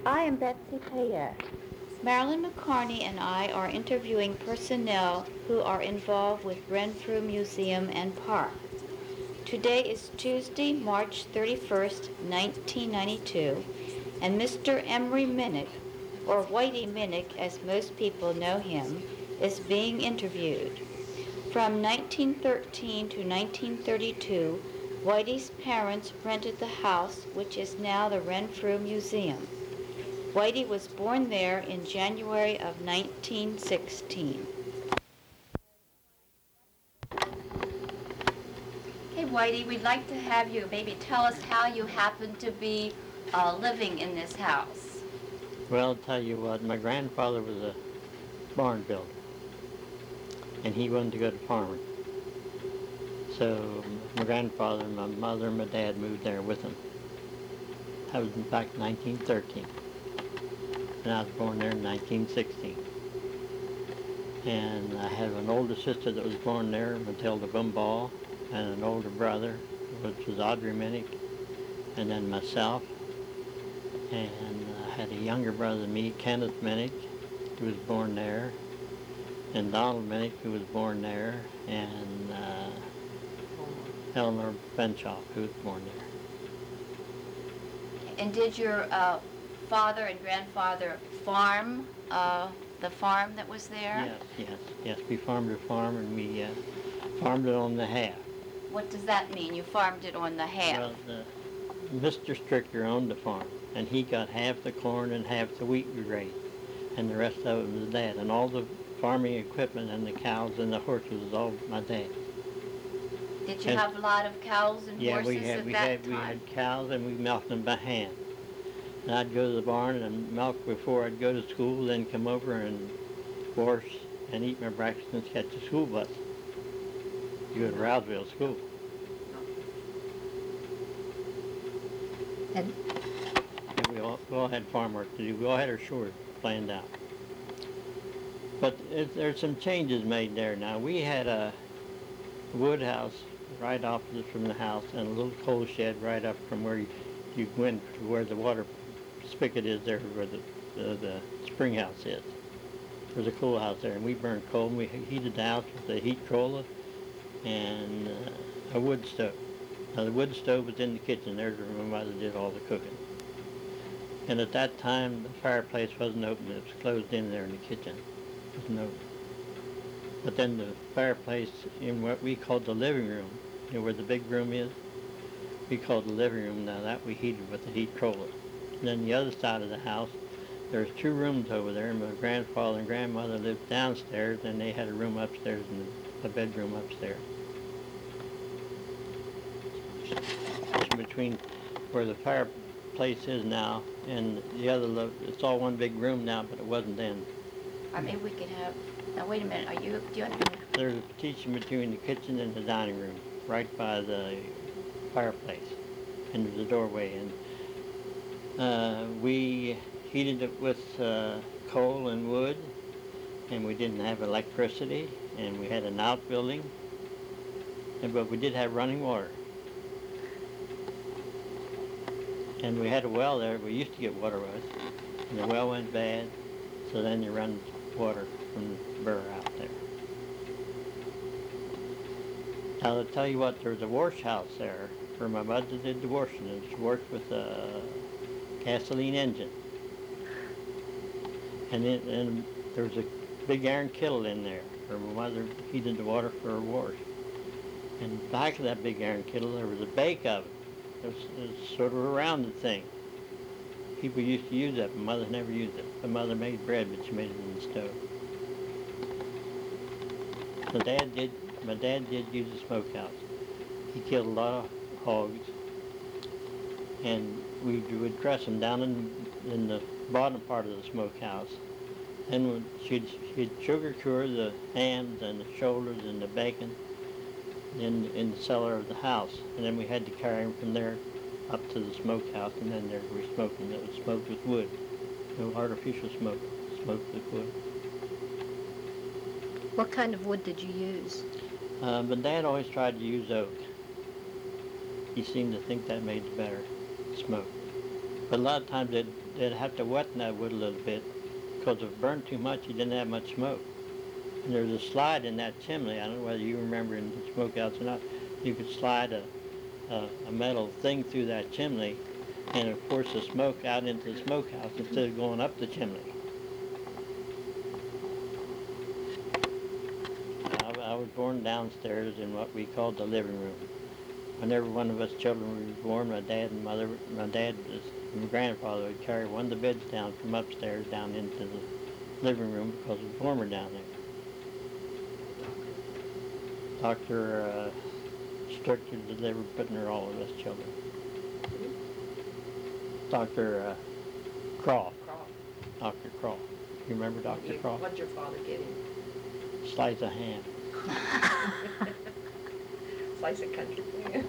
I am Betsy Payette. Marilyn McCarney and I are interviewing personnel who are involved with Renfrew Museum and Park. Today is Tuesday, March 31st, 1992, and Mr. Emery Minnick, or Whitey Minnick as most people know him, is being interviewed. From 1913 to 1932, Whitey's parents rented the house which is now the Renfrew Museum. Whitey was born there in January of 1916. Hey Whitey, we'd like to have you maybe tell us how you happened to be living in this house. Well, I'll tell you what, my grandfather was a barn builder, and he wanted to go to farming. So my grandfather, my mother, and my dad moved there with him. That was in fact 1913, and I was born there in 1916. And I had an older sister that was born there, Matilda Bumball, and an older brother, which was Audrey Minnick, and then myself. And I had a younger brother than me, Kenneth Minnick, who was born there, and Donald Minnick, who was born there, and Eleanor Benshoff, who was born there. And did your father and grandfather farm the farm that was there? Yes. We farmed a farm, and we farmed it on the half. What does that mean? You farmed it on the half? Well, Mr. Stricker owned the farm, and he got half the corn and half the wheat we raised, and the rest of it was Dad. And all the farming equipment and the cows and the horses was all my dad. Did you have a lot of cows and horses at that time? We had cows, and we milked them by hand. And I'd go to the barn and milk before I'd go to school, then come over and wash and eat my breakfast and catch the school bus. You go to Rouseville School. And we all had farm work to do. We all had our chores planned out. But there's some changes made there now. We had a wood house right opposite from the house, and a little coal shed right up from where you went to where the water spigot is there, where the spring house is. There's a coal house there, and we burned coal, and we heated the house with a heat roller and a wood stove. Now the wood stove was in the kitchen. There's where my mother did all the cooking. And at that time, the fireplace wasn't open. It was closed in there in the kitchen. It wasn't open. But then the fireplace in what we called the living room, where the big room is, we called the living room. Now that we heated with the heat roller. And then the other side of the house, there's two rooms over there, and my grandfather and grandmother lived downstairs, and they had a room upstairs and a bedroom upstairs. It's between where the fireplace is now and the other, it's all one big room now, but it wasn't then. Or maybe we could have, now wait a minute, do you have There's a partition between the kitchen and the dining room, right by the fireplace, into the doorway. And we heated it with coal and wood, and we didn't have electricity, and we had an outbuilding, but we did have running water. And we had a well there. We used to get water with, and the well went bad, so then they run water from the burr out there. Now, to tell you what, there was a wash house there where my mother did the washing, and she worked with a gasoline engine. And there was a big iron kettle in there where my mother heated the water for her wash. And back of that big iron kettle, there was a bake oven. It was sort of a rounded thing. People used to use that, but Mother never used it. My mother made bread, but she made it in the stove. My dad did use the smokehouse. He killed a lot of hogs, and we would dress them down in the bottom part of the smokehouse. Then she'd sugar cure the hams and the shoulders and the bacon in the cellar of the house, and then we had to carry them from there up to the smokehouse, and then there we smoking. It was smoked with wood, no artificial smoke, smoked with wood. What kind of wood did you use? But Dad always tried to use oak. He seemed to think that made the better smoke. But a lot of times they'd have to weten that wood a little bit because if it burned too much, you didn't have much smoke. And there's a slide in that chimney. I don't know whether you remember in the smokehouse or not. You could slide a metal thing through that chimney and it forced the smoke out into the smokehouse instead of going up the chimney. I was born downstairs in what we called the living room. Whenever one of us children was born, my dad and my grandfather would carry one of the beds down from upstairs down into the living room because it was warmer down there. Dr. Stricker delivered putting her all of us children. Dr. Croft. Dr. Croft. You remember Dr. Croft? What'd your father get him? Slice of ham. Slice of country. Yeah.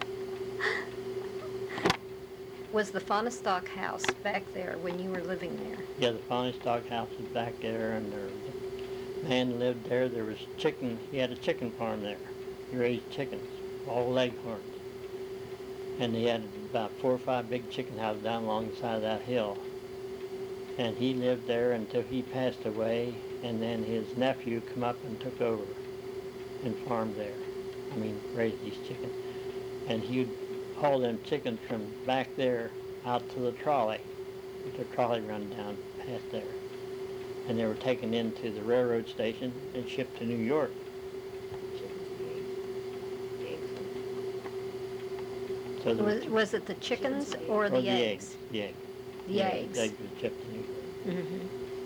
Was the Fahnestock house back there when you were living there? Yeah, the Fahnestock house was back there, and the man lived there. There was chicken. He had a chicken farm there. He raised chickens, all leghorns. And he had about 4 or 5 big chicken houses down along the side of that hill. And he lived there until he passed away, and then his nephew come up and took over and farmed there. I mean, raised these chickens. And he'd haul them chickens from back there out to the trolley. The trolley run down past there. And they were taken into the railroad station and shipped to New York. So Was it the chickens or the eggs? The eggs. The eggs. The eggs were shipped to New York. Mm-hmm.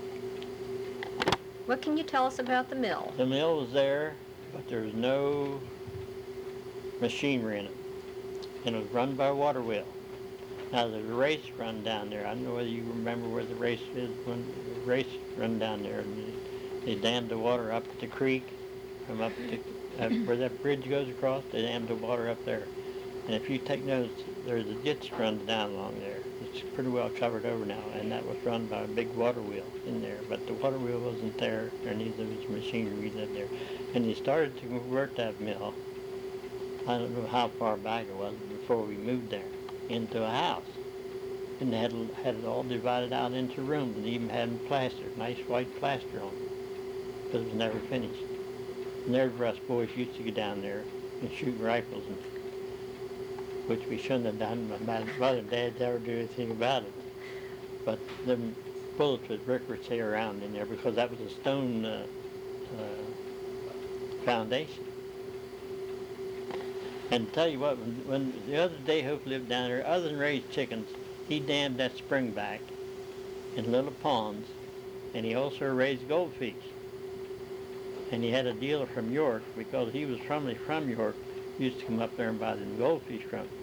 What can you tell us about the mill? The mill was there, but there was no machinery in it. And it was run by a water wheel. Now there's a race run down there. I don't know whether you remember where the race is when the race run down there. And they dammed the water up the creek from up to where that bridge goes across. They dammed the water up there. And if you take notice, there's a ditch runs down along there. It's pretty well covered over now, and that was run by a big water wheel in there. But the water wheel wasn't there, or neither was machinery lived there. And they started to convert that mill. I don't know how far back it was before we moved there, into a house. And they had it all divided out into rooms, and even had plaster, nice white plaster on it. But it was never finished. And there's where us boys used to go down there and shoot rifles, and which we shouldn't have done. My mother and dad never do anything about it. But the bullets would ricochet around in there because that was a stone foundation. And tell you what, when the other day Hope lived down there, other than raise chickens, he dammed that spring back in little ponds, and he also raised goldfish. And he had a dealer from York, because he was from York, used to come up there and buy the goldfish from him.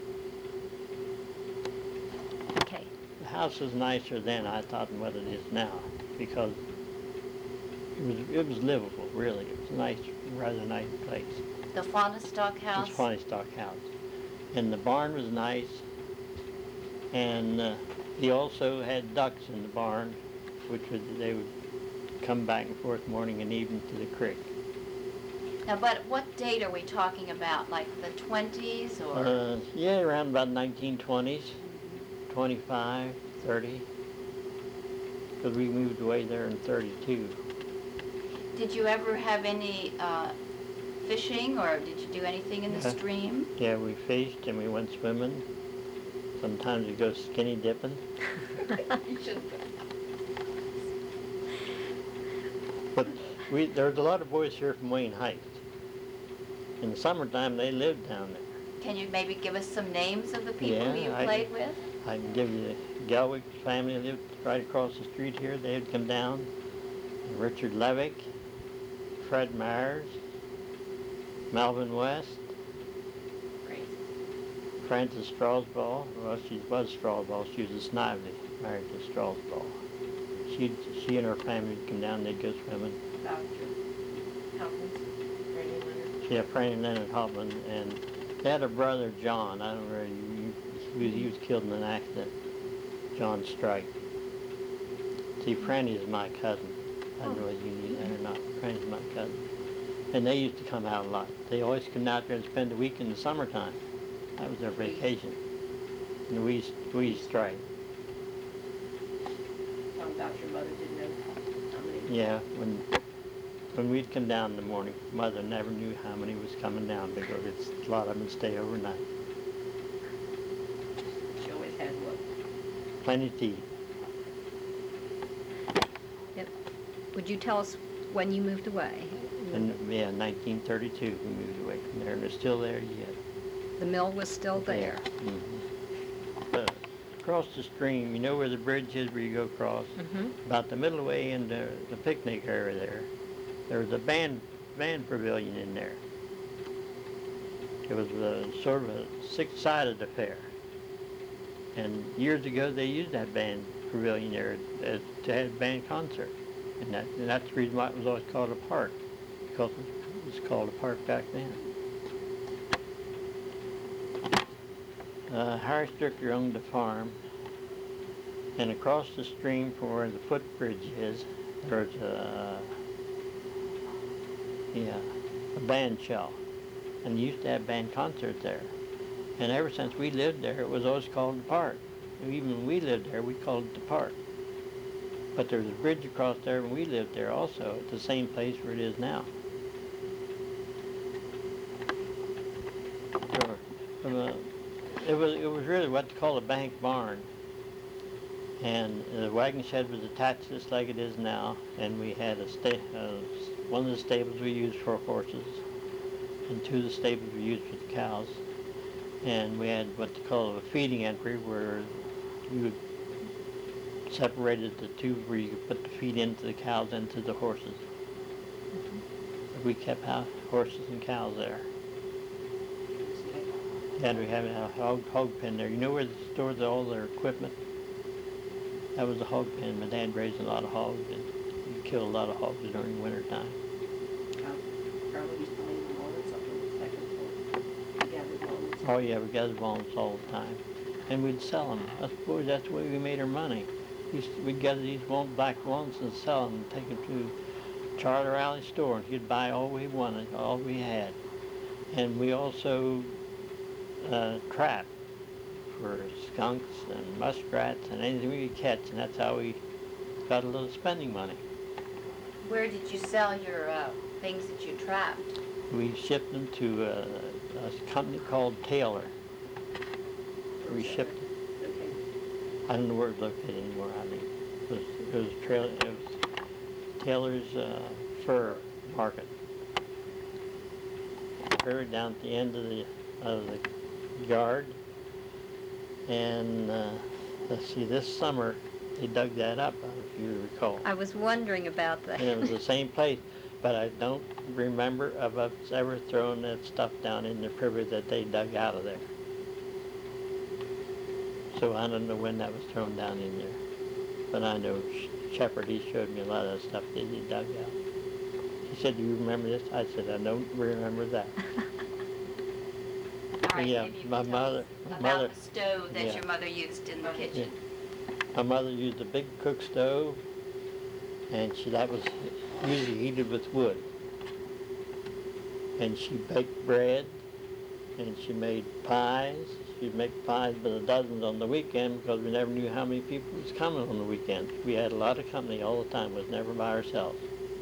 Okay. The house was nicer then, I thought, than what it is now, because it was livable, really. It was a nice, rather nice place. The Fahnestock house? It's Fahnestock house. And the barn was nice, and he also had ducks in the barn, they would come back and forth morning and evening to the creek. Now, but what date are we talking about? Like the 20s or? Yeah, around about 1920s, 25, 30, because we moved away there in 32. Did you ever have any fishing, or did you do anything in the stream? Yeah, we fished and we went swimming. Sometimes we go skinny dipping. You should. But there's a lot of boys here from Wayne Heights. In the summertime, they lived down there. Can you maybe give us some names of the people Yeah, you played with? I can give you the Gelwick family lived right across the street here. They'd come down. And Richard Levick, Fred Myers, Melvin West, Great. Frances Strasball. Well, she was Strasball. She was a Snively, married to Strasball. She and her family would come down. They'd go swimming. Dr. Hopkins, Freddie Leonard. Yeah, Franny Leonard Hoffman, and they had a brother, John. I don't know, he was killed in an accident. John Strike. See, Franny is my cousin. I don't know whether you knew that or not. Franny's my cousin. And they used to come out a lot. They always come out there and spend a week in the summertime. That was their vacation. and we strike. Talking about your mother didn't know how many. Yeah, when we'd come down in the morning, Mother never knew how many was coming down because a lot of them would stay overnight. She always had what? Plenty to eat. Would you tell us when you moved away? And yeah, 1932 we moved away from there, and they're still there yet. The mill was still there. Across the stream, you know where the bridge is where you go across? Mm-hmm. About the middle way into the picnic area there was a band pavilion in there. It was sort of a six-sided affair. And years ago they used that band pavilion there to have a band concert. And that's the reason why it was always called a park, because it was called a park back then. Harry Stricker owned the farm, and across the stream from where the footbridge is, there's a band shell, and they used to have band concerts there. And ever since we lived there, it was always called the park. Even when we lived there, we called it the park. But there's a bridge across there when we lived there also, at the same place where it is now. It was really what they call a bank barn. And the wagon shed was attached just like it is now, and we had one of the stables we used for horses, and two of the stables we used for the cows. And we had what they call a feeding entry, where you separated the two where you could put the feed into the cows and to the horses. We kept horses and cows there. And we had a hog pen there. You know where they stored all their equipment? That was a hog pen. My dad raised a lot of hogs, and he killed a lot of hogs during the winter time. Probably used to leave walnuts up on the second floor. We gathered walnuts. Oh yeah, we gathered walnuts all the time, and we'd sell them. That's the way we made our money. We'd gather these black walnuts and sell them, and take them to Charter Alley store, and he'd buy all we wanted, all we had. And we also trapped for skunks and muskrats and anything we could catch, and that's how we got a little spending money. Where did you sell your things that you trapped? We shipped them to a company called Taylor. We shipped them. Okay. I don't know where it's located anymore. I mean, it was Taylor's fur market. Fur down at the end of the yard. And let's see, this summer they dug that up, if you recall. I was wondering about that. And it was the same place, but I don't remember of us ever throwing that stuff down in the river that they dug out of there. So I don't know when that was thrown down in there. But I know Shepard, he showed me a lot of that stuff that he dug out. He said, "Do you remember this?" I said, "I don't remember that." All right, Yeah, maybe you my can tell mother- us my about mother- the stove that yeah. your mother used in the kitchen. My mother used a big cook stove, and that was usually heated with wood. And she baked bread, and she made pies. She'd make pies by the dozens on the weekend because we never knew how many people was coming on the weekend. We had a lot of company all the time, was never by ourselves.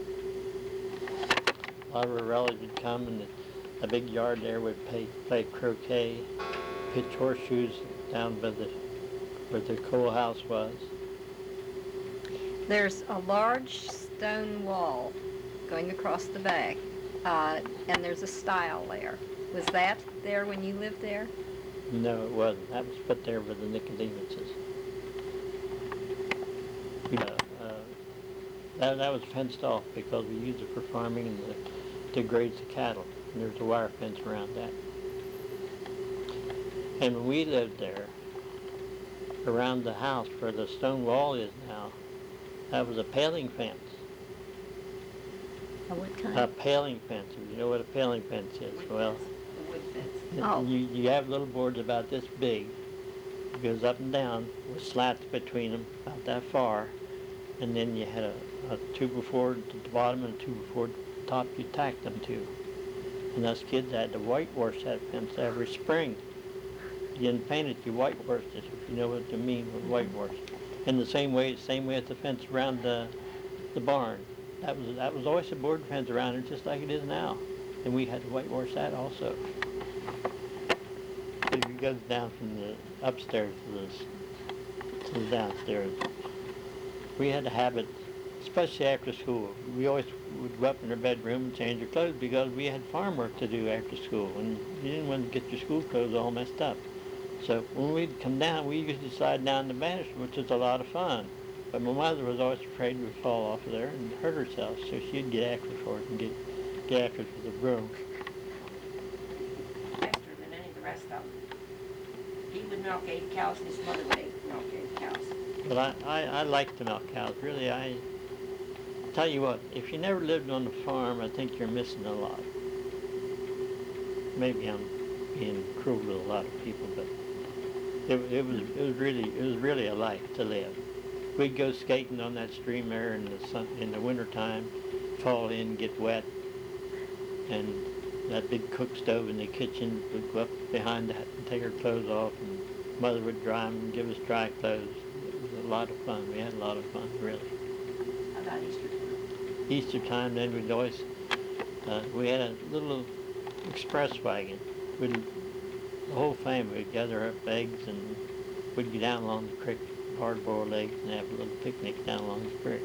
A lot of our relatives would come, and the big yard there would play croquet, pitch horseshoes down by where the coal house was. There's a large stone wall going across the back, and there's a stile there. Was that there when you lived there? No, it wasn't. That was put there by the Nicodemuses. That was fenced off because we used it for farming and to graze the cattle. And there's a wire fence around that. And when we lived there, around the house where the stone wall is now, that was a paling fence. What kind? A paling fence. If you know what a paling fence is, well, The wood fence. Oh. you have little boards about this big. It goes up and down with slats between them, about that far. And then you had a two board at the bottom and a two board at the top you tacked them to. And us kids had to whitewash that fence every spring. You didn't paint it, you whitewashed it, if you know what I mean with whitewash. In the same way as the fence around the barn. That was always a board fence around it, just like it is now. And we had to whitewash that also. But if you go down from the upstairs to the downstairs, we had a habit, especially after school. We always would go up in our bedroom and change our clothes because we had farm work to do after school, and you didn't want to get your school clothes all messed up. So when we'd come down, we used to slide down the banister, which was a lot of fun. But my mother was always afraid we'd fall off of there and hurt herself, so she'd get after it for us and get after it with a broom. Faster than any of the rest of them. He would milk 8 cows and his mother would milk 8 cows. But I like to milk cows. Really, I tell you what, if you never lived on a farm, I think you're missing a lot. Maybe I'm being cruel to a lot of people, but it was really a life to live. We'd go skating on that stream there in the wintertime, fall in, get wet, and that big cook stove in the kitchen would go up behind that and take our clothes off, and Mother would dry them and give us dry clothes. It was a lot of fun. We had a lot of fun, really. How about Easter time? Easter time, then we'd always, we had a little express wagon. The whole family would gather up eggs, and we'd go down along the creek, hard-boiled eggs, and have a little picnic down along the creek.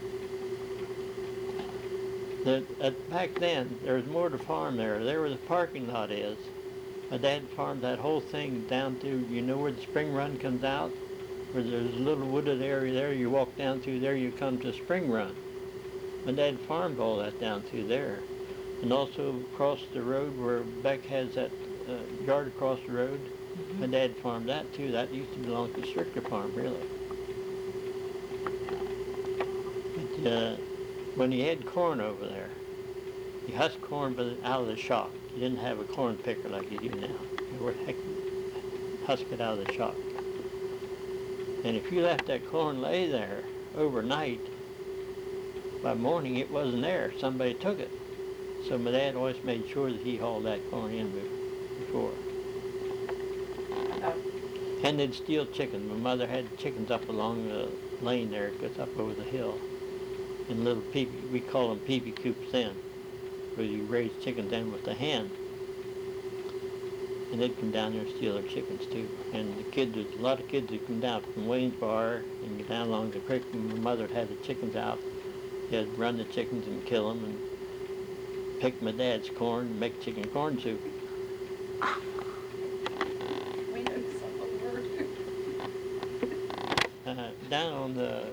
Back then, there was more to farm there. There where the parking lot is. My dad farmed that whole thing down to, you know where the spring run comes out? Where there's a little wooded area there, you walk down through there, you come to spring run. My dad farmed all that down through there. And also across the road where Beck has that yard across the road, my dad farmed that too. That used to belong to Stricker Farm, really. But when you had corn over there, you husked corn out of the shock. You didn't have a corn picker like you do now. You would husk it out of the shock. And if you left that corn lay there overnight, by morning it wasn't there. Somebody took it. So my dad always made sure that he hauled that corn in before. And they'd steal chickens. My mother had chickens up along the lane there. It goes up over the hill. In little peepee, we call them peepee coops then, where you raise chickens in with the hen. And they'd come down there and steal their chickens too. And there's a lot of kids that come down from Waynesboro and get down along the creek, and my mother had the chickens out. They'd run the chickens and kill them and pick my dad's corn and make chicken corn soup. We know some of the word. Down on the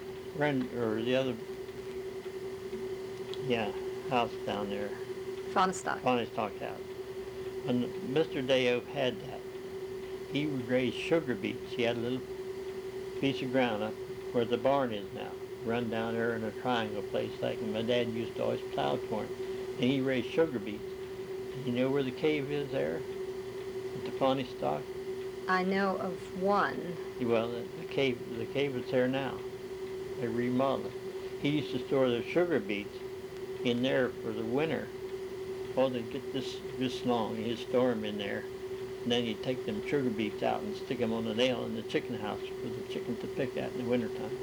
house down there, Fonistock. Fonistock House. When Mr. Deo had that, he would raise sugar beets. He had a little piece of ground up where the barn is now, run down there in a triangle place like, and my dad used to always plow for him. And he raised sugar beets. You know where the cave is there? At the Fonistock? I know of one. Well, the cave is there now. They remodeled it. He used to store the sugar beets in there for the winter. Oh, they'd get this long. He'd store them in there. And then he'd take them sugar beets out and stick them on the nail in the chicken house for the chickens to pick at in the wintertime.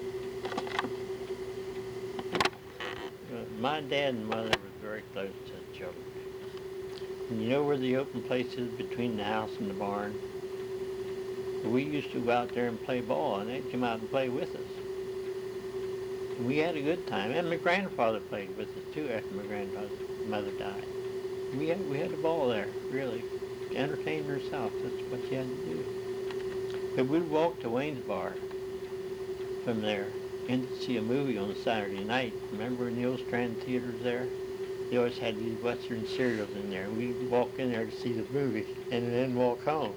My dad and mother were very close to each other. And you know where the open place is between the house and the barn? We used to go out there and play ball, and they'd come out and play with us. And we had a good time. And my grandfather played with us too after my grandmother died. We had a ball there, really. Entertained herself. That's what you had to do. But we'd walk to Waynesboro from there and to see a movie on a Saturday night. Remember in the old Strand theaters there? They always had these Western cereals in there. We'd walk in there to see the movie and then walk home.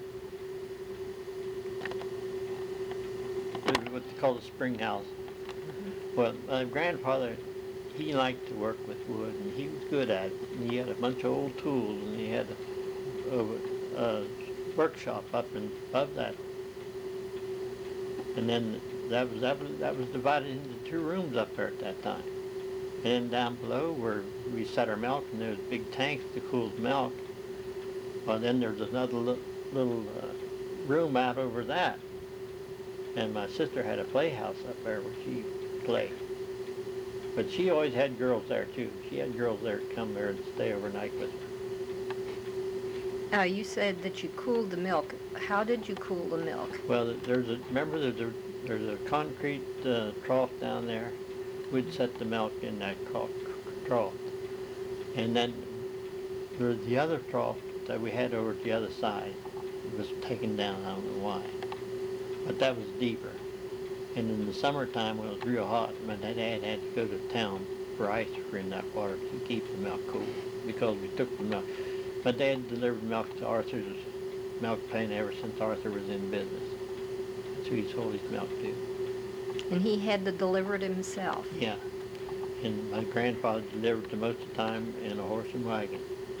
It was what they call the spring house. Well, my grandfather, he liked to work with wood, and he was good at it. And he had a bunch of old tools, and he had a workshop up above that. And then that was divided into 2 rooms up there at that time. And then down below where we set our milk, and there was big tanks to cool the milk. Well, then there's another little room out over that. And my sister had a playhouse up there where she played. But she always had girls there too. She had girls there to come there and stay overnight with her. You said that you cooled the milk. How did you cool the milk? Well, remember there's a concrete trough down there. We'd set the milk in that trough. And then there's the other trough that we had over at the other side. It was taken down, I don't know why. But that was deeper. And in the summertime when it was real hot, my dad had to go to town for ice in that water to keep the milk cool because we took the milk. My dad delivered milk to Arthur's milk plant ever since Arthur was in business. That's who he sold his milk to. And he had to deliver it himself. Yeah. And my grandfather delivered it most of the time in a horse and wagon.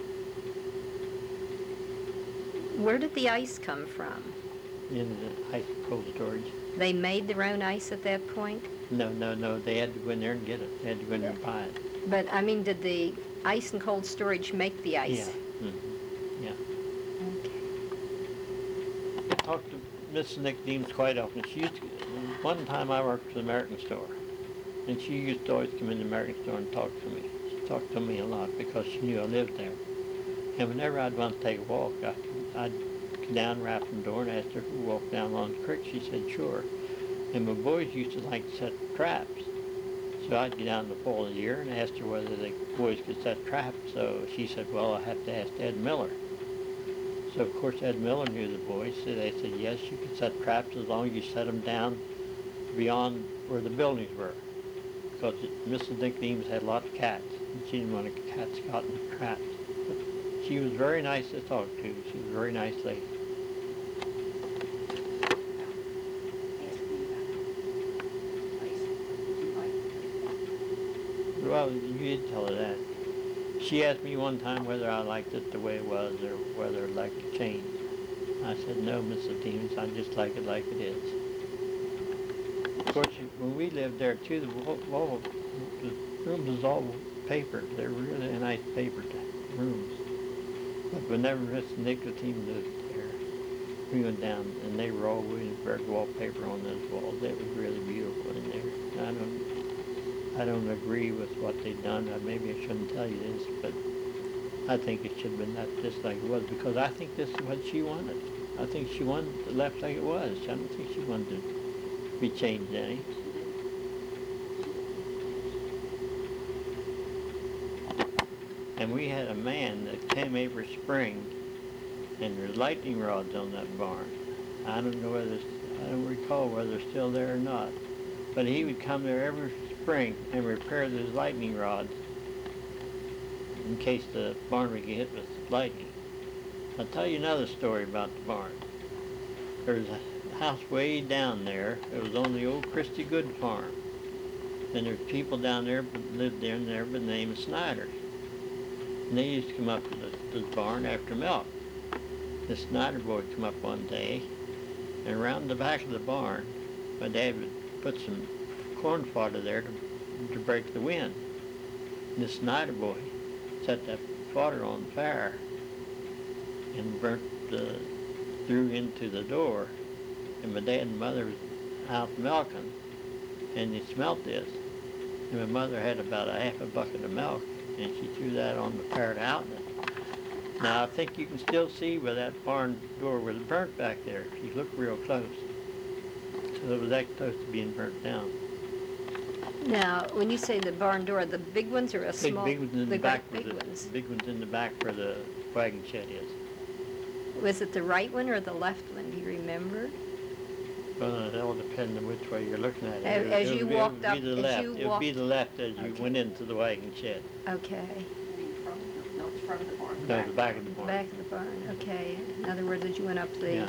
Where did the ice come from? In the ice cold storage. They made their own ice at that point? No. They had to go in there and get it. They had to go in there and buy it. But, I mean, did the ice and cold storage make the ice? Yeah. Mm-hmm. Yeah. Okay. I talked to Mrs. Nicodemus quite often. One time I worked for the American store, and she used to always come in the American store and talk to me. She talked to me a lot because she knew I lived there. And whenever I'd want to take a walk, I'd go down, rap the door, and ask her to walk down along the creek. She said, sure. And my boys used to like to set traps. So I'd get down in the fall of the year and ask her whether the boys could set traps. So she said, well, I have to ask Ed Miller. So, of course, Ed Miller knew the boys, so they said, yes, you can set traps as long as you set them down beyond where the buildings were. Because Mrs. Nicodemus had a lot of cats, and she didn't want the cats caught in the traps. But she was very nice to talk to. She was a very nice lady. Well, you did tell her that. She asked me one time whether I liked it the way it was or whether I'd like to change. I said, no, Mrs. Demus, I just like it like it is. Of course, when we lived there, too, the rooms was all paper. They were really nice paper rooms. But whenever Mrs. Nicodemus lived there, we went down, and they were all Williamsburg wallpaper on those walls. It was really beautiful in there. I don't agree with what they've done. Maybe I shouldn't tell you this, but I think it should have been left just like it was because I think this is what she wanted. I think she wanted it left like it was. I don't think she wanted to be changed any. And we had a man that came every spring, and there's lightning rods on that barn. I don't recall whether they're still there or not, but he would come there every spring and repair those lightning rods in case the barn would get hit with lightning. I'll tell you another story about the barn. There's a house way down there. It was on the old Christy Good farm. And there's people down there that lived there by the name of Snyder. And they used to come up to the barn after milk. The Snyder boy would come up one day, and around the back of the barn, my dad would put some corn fodder there to break the wind. And the Snyder boy set that fodder on fire and burnt through into the door. And my dad and mother was out milking, and they smelt this. And my mother had about a half a bucket of milk, and she threw that on the fire outlet. Now I think you can still see where that barn door was burnt back there if you look real close. So it was that close to being burnt down. Now, when you say the barn door, the big ones or a small? Big ones in the back. Big ones. Big ones in the back where the wagon shed is. Was it the right one or the left one? Do you remember? Well, it all depends on which way you're looking at it. As you walked up, it would be the left as you went into the wagon shed. Okay. No, it's front of the barn. No, the back of the barn. Back of the barn. Okay. In other words, as you went up Yeah.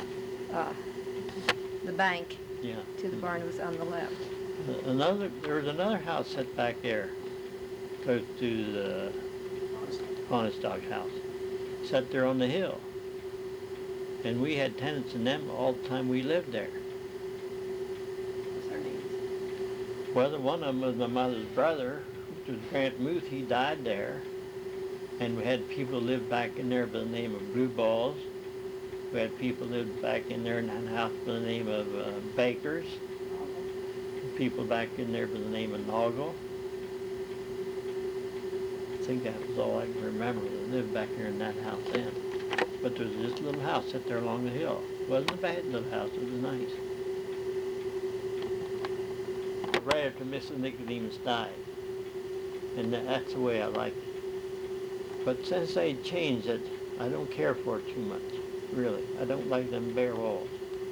the bank Yeah. to the barn, it was on the left. There was another house set back there, close to the Honest Dog house, set there on the hill. And we had tenants in them all the time we lived there. What's their names? Well, one of them was my mother's brother, which was Grant Muth. He died there. And we had people live back in there by the name of Blue Balls We had people lived back in there in that house by the name of Bakers. People back in there by the name of Noggle. I think that was all I can remember that lived back there in that house then. But there was this little house set there along the hill. It wasn't a bad little house, it was nice. Right after Mrs. Nicodemus died. And that's the way I like it. But since they changed it, I don't care for it too much. Really. I don't like them bare walls.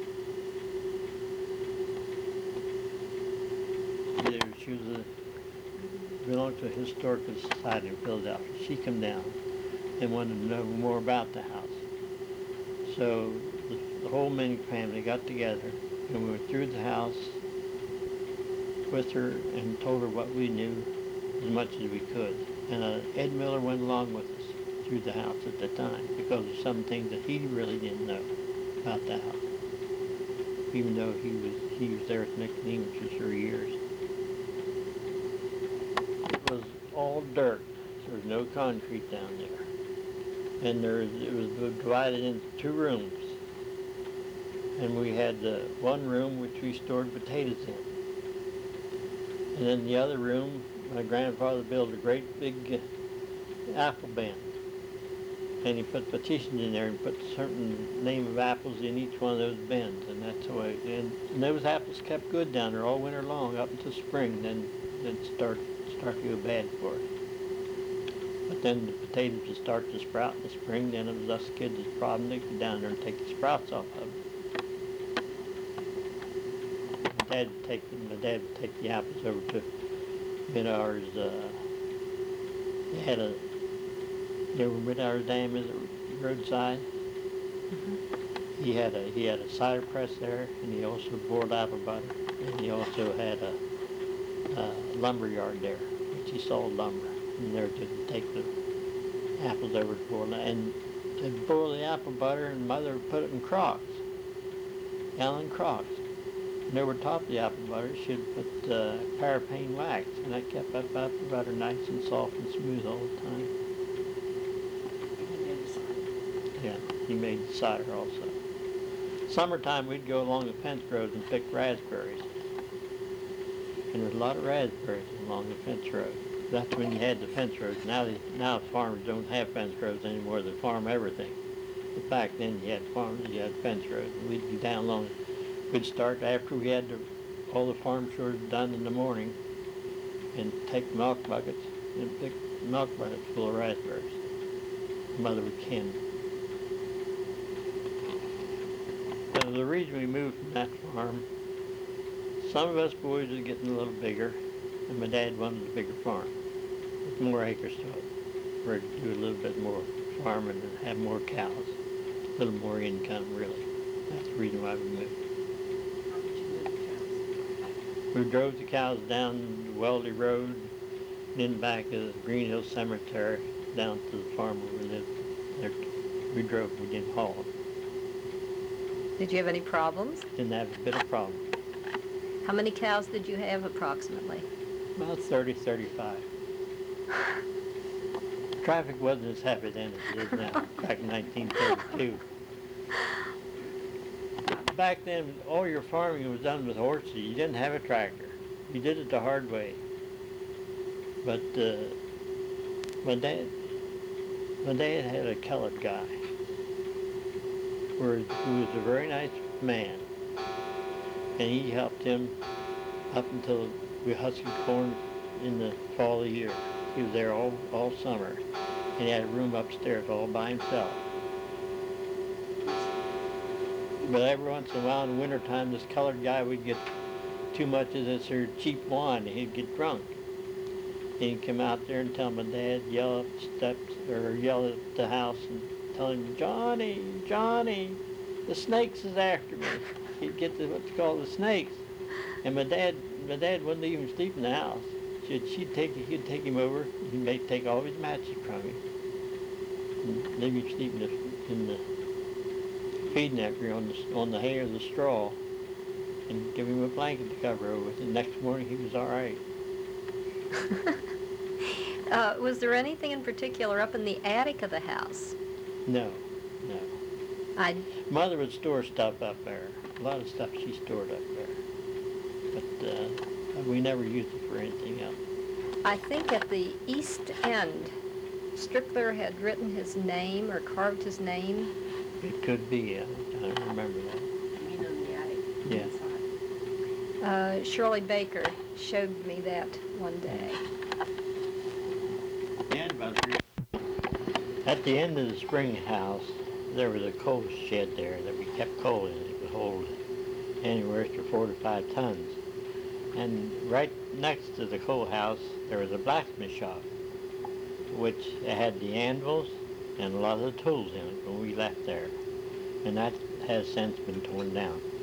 She was belonged to a historical society in Philadelphia. She come down and wanted to know more about the house. So the whole Minnick family got together and we went through the house with her and told her what we knew as much as we could. And Ed Miller went along with us through the house at the time because of some things that he really didn't know about the house, even though he was there at Nicodemus for 3 years. It was all dirt. There was no concrete down there. And it was divided into 2 rooms. And we had one room which we stored potatoes in. And then the other room, my grandfather built a great big apple bin. And he put partitions in there and put a certain name of apples in each one of those bins. And that's the way. And those apples kept good down there all winter long up until spring. Then start to go bad for us. But then the potatoes would start to sprout in the spring. Then it was us kids' problem to go down there and take the sprouts off of them. My dad would take the apples over to Midhour's. They had a, you know where Midhour's Dam is, roadside. Mm-hmm. He had a cider press there, and he also boiled apple butter, and he also had a lumber yard there, which he sold lumber. And there to take the apples over to boil, and to boil the apple butter, and Mother would put it in crocks, gallon crocks. And over top of the apple butter, she'd put paraffin wax, and that kept that apple butter nice and soft and smooth all the time. Yeah, he made cider also. Summertime, we'd go along the fence rows and pick raspberries. And there's a lot of raspberries along the fence road. That's when you had the fence roads. Now farmers don't have fence roads anymore. They farm everything. But back then you had farmers, you had fence roads. And we'd be down along. We'd start after we had all the farm chores done in the morning and take milk buckets and pick milk buckets full of raspberries. Mother would can them. So the reason we moved from that farm, some of us boys were getting a little bigger, and my dad wanted a bigger farm with more acres to it, where to do a little bit more farming and have more cows, a little more income, really. That's the reason why we moved. How did you move the cows? We drove the cows down the Weldy Road, and then back to the Green Hill Cemetery, down to the farm where we lived. There, we drove, we didn't haul them. Did you have any problems? Didn't have a bit of problem. How many cows did you have approximately? About 30, 35. Traffic wasn't as heavy then as it is now, back in 1932. Back then, all your farming was done with horses. You didn't have a tractor. You did it the hard way. But my dad had a colored guy who was a very nice man. And he helped him up until we husked corn in the fall of the year. He was there all summer. And he had a room upstairs all by himself. But every once in a while in the wintertime, this colored guy would get too much of this here cheap wine, and he'd get drunk. And he'd come out there and tell my dad, yell up the steps, or yell at the house and tell him, Johnny, Johnny, the snakes is after me. He'd get what's called the snakes. And my dad wouldn't even sleep in the house. He'd take him over, he'd take all his matches from him, and leave him sleep in the feed nectar on the hay or the straw, and give him a blanket to cover over with. And next morning he was all right. Was there anything in particular up in the attic of the house? No. I Mother would store stuff up there. A lot of stuff she stored up there. But we never used it for anything else. I think at the east end, Strickler had written his name or carved his name. It could be. I don't remember that. You mean in the attic? Yeah. Inside. Shirley Baker showed me that one day. At the end of the spring house, there was a coal shed there that we kept coal in. It could hold anywhere to 4 to 5 tons. And right next to the coal house, there was a blacksmith shop, which had the anvils and a lot of the tools in it when we left there. And that has since been torn down.